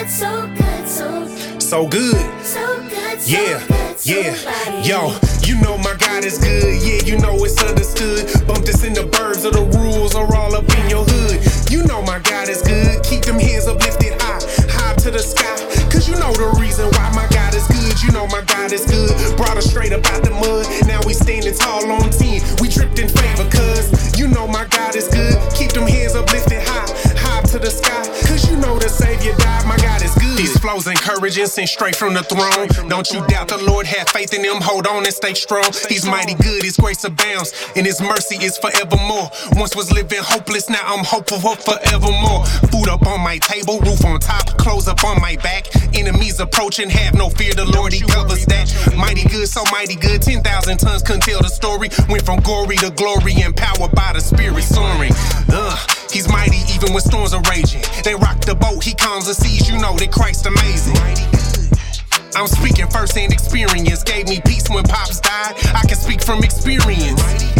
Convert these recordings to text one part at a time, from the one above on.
So good. Yeah, yeah, yo, you know my God is good, yeah, you know it's understood. Bumped us in the burbs, of the rules are all up in your hood. You know my God is good, keep them hands uplifted high, high to the sky. Cause you know the reason why my God is good, you know my God is good. Brought us straight up out the mud, now we standing tall on 10. We dripped in favor, cause you know my God is good. Keep them hands uplifted high, high to the sky. Cause you know the Savior died, my God is good. These flows encouraging, sent straight from the throne. Don't you doubt the Lord, have faith in him, hold on and stay strong. He's mighty good, his grace abounds, and his mercy is forevermore. Once was living hopeless, now I'm hopeful for forevermore. Food up on my table, roof on top, clothes up on my back. Enemies approaching, have no fear, the Lord, he covers that. Mighty good, so mighty good, 10,000 tons couldn't tell the story. Went from glory to glory, empowered by the Spirit soaring. He's mighty even when storms are raging. They rock the boat, he calms the seas, you know that Christ amazing. I'm speaking first-hand experience, gave me peace when Pops died. I can speak from experience.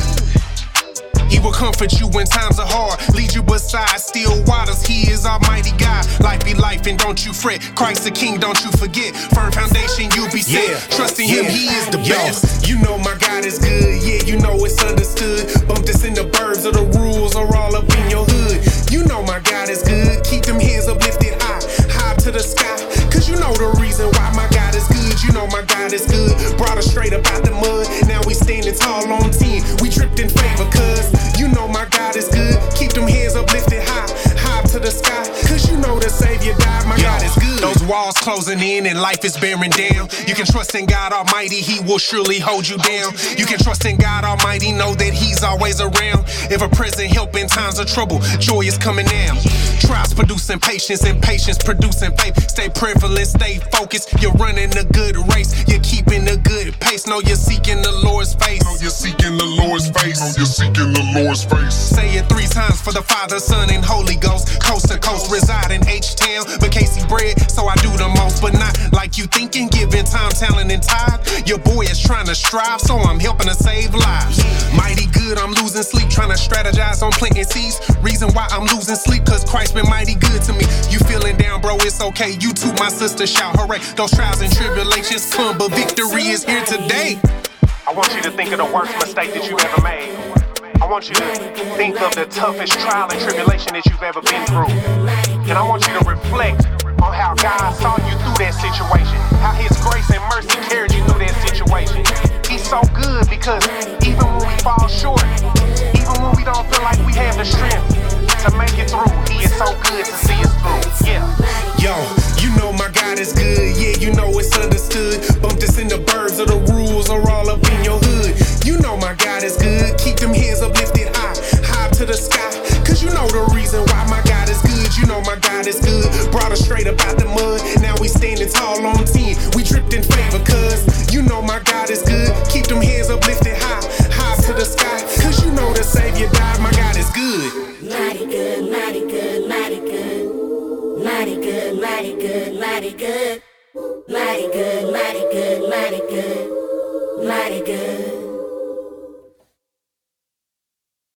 He will comfort you when times are hard, lead you beside still waters. He is Almighty God. Life be life and don't you fret. Christ the King, don't you forget. Firm foundation, you'll be set. Trusting him, he is the best. You know my God is good, yeah, you know it's understood. Bumped us in the burbs, of the rules are all up in your hood. You know my God is good, keep them hands uplifted high, high to the sky. Cause you know the reason why my God is good, you know my God is good. Brought us straight up out the mud, now we standing tall on 10. We dripped in favor, cause you know my God is good. Keep them hands uplifted high, high to the sky. Cause you know the Savior died, my God is good. Those walls closing in and life is bearing down. You can trust in God Almighty, he will surely hold you down. You can trust in God Almighty, know that he's always around. Ever present help in times of trouble, joy is coming now. Trials producing patience and patience producing faith. Stay prevalent, stay focused, you're running a good race. You're keeping a good pace, know you're seeking the Lord's face. Know you're seeking the Lord's face. Know you're seeking the Lord's face. Say it 3 times for the Father, Son, and Holy Ghost. Coast to coast, reside in H-Town, but Casey bread, so I do the most. But not like you thinking, giving time, talent, and tithe. Your boy is trying to strive, so I'm helping to save lives. Mighty good, I'm losing sleep, trying to strategize on planting seeds. Reason why I'm losing sleep, cause Christ been mighty good to me. You feeling down, bro, it's okay. You too, my sister, shout hooray. Those trials and tribulations come, but victory is here today. I want you to think of the worst mistake that you ever made. I want you to think of the toughest trial and tribulation that you've ever been through. And I want you to reflect on how God saw you through that situation, how his grace and mercy carried you through that situation. He's so good because even when we fall short, even when we don't feel like we have the strength to make it through, he is so good to see us through. Yeah. Yo, you know my God is good, yeah, you know it's understood. Bumped us in the burbs, of the rules are all up in your hood. You know my God is good, keep them hands uplifted high, high to the sky. Cause you know the reason why my God is good, you know my God is good. Brought us straight up out the mud, now we standing tall on 10. We dripped in favor, cause you know my God is good. Keep them hands uplifted high, high to the sky. Cause you know the Savior died, my God is good. Mighty good, mighty good, mighty good. Mighty good, mighty good, mighty good. Mighty good, mighty good, mighty good. Mighty good.